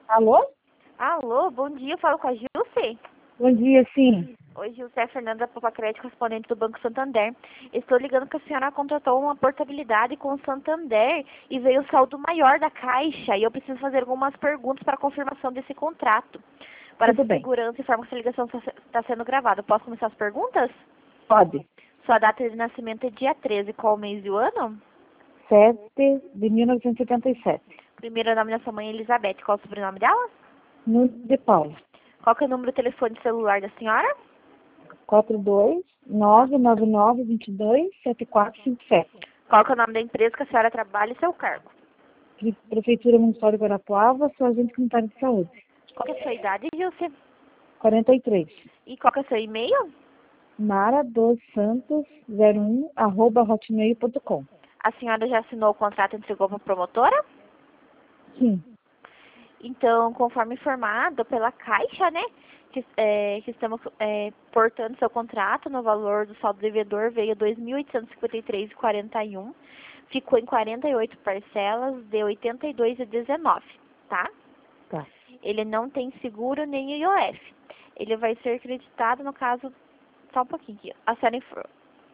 Alô? Alô, bom dia, eu falo com a Gilce. Bom dia, sim. Oi, Gilce, é a Fernanda Popacrédito, correspondente do Banco Santander. Estou ligando que a senhora contratou uma portabilidade com o Santander e veio o saldo maior da Caixa e eu preciso fazer algumas perguntas para a confirmação desse contrato. Para Tudo bem. segurança, informo que essa ligação está sendo gravada. Posso começar as perguntas? Pode. Sua data de nascimento é dia 13, qual o mês e o ano? 7 de 1977. Primeiro nome da sua mãe é Elizabeth, qual o sobrenome dela? Nuno de Paula. Qual que é o número de telefone celular da senhora? 42999227457. Qual que é o nome da empresa que a senhora trabalha e seu cargo? Prefeitura Municipal de Guarapuava, sou agente comunitário de saúde. Qual que é a sua idade, Gilce? 43. E qual que é o seu e-mail? mara2santos01@hotmail.com. A senhora já assinou o contrato e entregou para a promotora? Sim. Então, conforme informado pela Caixa, né, que estamos portando seu contrato no valor do saldo devedor veio R$ 2.853,41, ficou em 48 parcelas de R$ 82,19, tá? Tá. Ele não tem seguro nem IOF. Ele vai ser creditado no caso, só um pouquinho aqui, a senhora informa.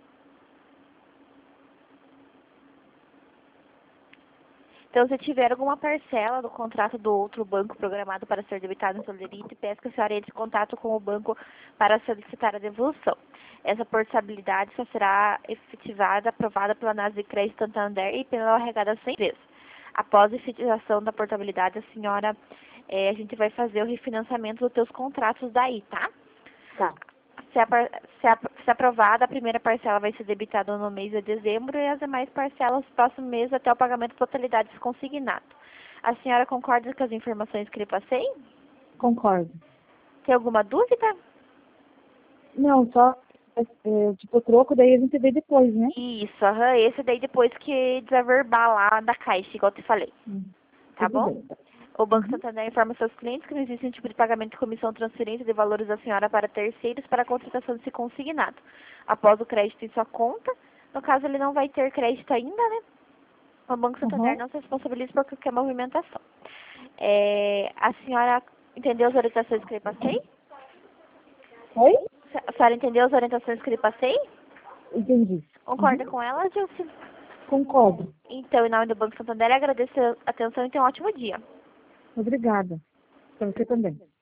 Então, se tiver alguma parcela do contrato do outro banco programado para ser debitado em Solerite, peço que a senhora entre em contato com o banco para solicitar a devolução. Essa portabilidade só será efetivada, aprovada pela análise de crédito Santander e pela arrecadação da empresa. Após a efetivação da portabilidade, a gente vai fazer o refinanciamento dos teus contratos daí, tá? Tá. Se aprovada, a primeira parcela vai ser debitada no mês de dezembro e as demais parcelas no próximo mês até o pagamento da totalidade consignado. A senhora concorda com as informações que lhe passei? Concordo. Tem alguma dúvida? Não, só tipo, o troco daí a gente vê depois, né? Isso, esse daí depois que desaverbar lá da Caixa, igual eu te falei. Tá Tudo bom? bem. O Banco Santander informa seus clientes que não existe nenhum tipo de pagamento de comissão ou transferência de valores da senhora para terceiros para a contratação desse consignado. Após o crédito em sua conta, no caso ele não vai ter crédito ainda, né? O Banco Santander não se responsabiliza por qualquer movimentação. A senhora entendeu as orientações que eu lhe passei? Oi? A senhora entendeu as orientações que eu lhe passei? Entendi. Concorda com elas, Gilce? Concordo. Então, em nome do Banco Santander, agradeço a atenção e tenha um ótimo dia. Obrigada. Para você também.